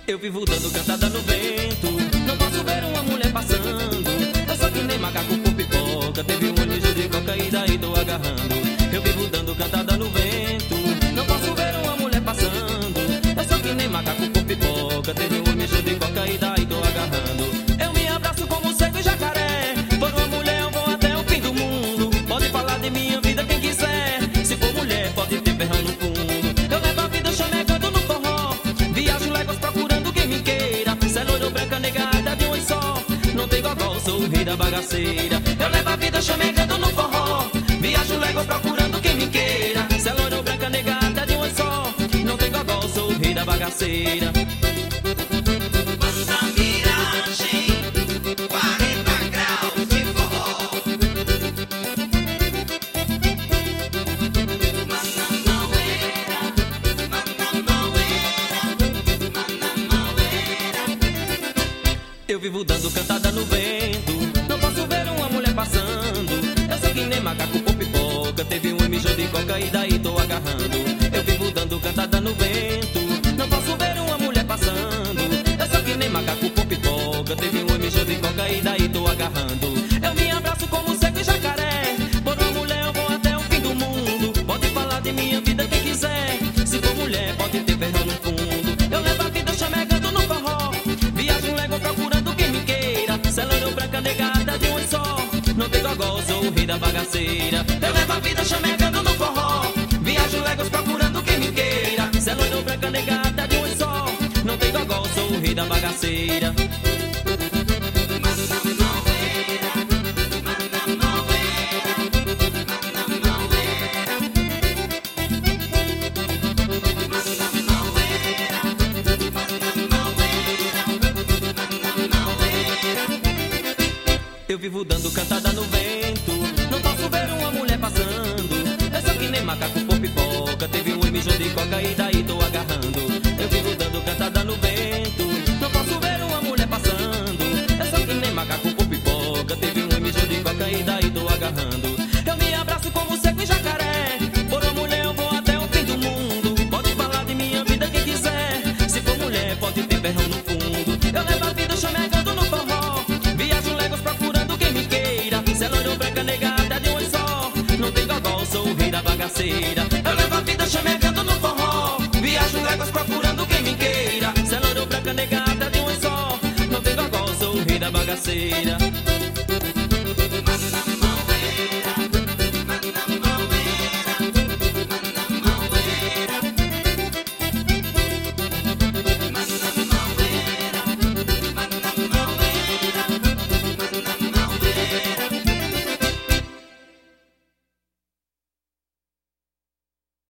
Eu vivo dando cantada no vento, não posso ver uma mulher passando. Eu sou que nem macaco com pipoca, teve um olho de coca e daí tô agarrando. Eu vivo dando cantada no vento, não posso ver uma mulher passando. Eu sou que nem macaco com pipoca, teve um olho de coca e daí tô agarrando. Eu me abraço como seco e jacaré, por uma mulher eu vou até o fim do mundo. Pode falar de minha vida quem quiser, se for mulher pode ter ferrão no fundo. Eu levo a vida chamegando no forró, viajo léguas procurando quem me queira. Se é loiro, branca, negada de um só, não tem gogó, sou o rei da bagaceira. Eu levo a vida chamegando no forró, viajo léguas procurando quem me queira. Se é loiro, branca, negada de um só, não tem gogó, sou o rei da bagaceira. Manda miragem, 40 graus de forró. Manda maueira, manda maueira, manda maueira. Eu vivo dando cantada no vento, não posso ver uma mulher passando. Eu sou que nem macaco com pipoca, teve um mijo de coca e daí tô agarrando. Eu vivo dando cantada no vento, não posso ver uma mulher passando. Eu sou que nem macaco com pipoca, teve um mijo de coca e daí tô agarrando. Eu me abraço como seco e jacaré, por uma mulher eu vou até o fim do mundo. Pode falar de minha vida quem quiser, se for mulher pode ter ferrão no fundo. Eu levo a vida chamegando no forró, viajo lego procurando quem me queira. Se é loiro, branca, negada de um só, não tem gogó, sou o rei da bagaceira. Eu levo a vida chamegando no forró, viajo legos procurando quem me queira. Se é loiro, branca, negada de um só, não tem gogó, sou o rei da bagaceira. Manda maueira, manda maueira, manda maueira. Manda maueira, manda maueira, manda maueira. Eu vivo dando cantada no vento, não posso ver uma mulher passando. Eu sou que nem macaco por pipoca, teve um mijo de coca e daí tô agarrando. Eu vivo dando cantada no vento, não posso ver uma mulher passando. Eu sou que nem macaco por pipoca, teve um mijo de coca e daí tô agarrando. Eu me abraço como seco e jacaré, por uma mulher eu vou até o fim do mundo. Pode falar de minha vida quem quiser, se for mulher pode ter ferrão no fundo. Eu levo a vida chamegando no forró, viajo legos procurando quem me queira. Se é loiro, branca, negada de um só, não tem gogó, sou o rei da bagaceira. Eu levo a vida chamegando no forró, viajo léguas procurando quem me queira. Se é loiro, branca, negada de um só, não tem gogó, sou o rei da bagaceira.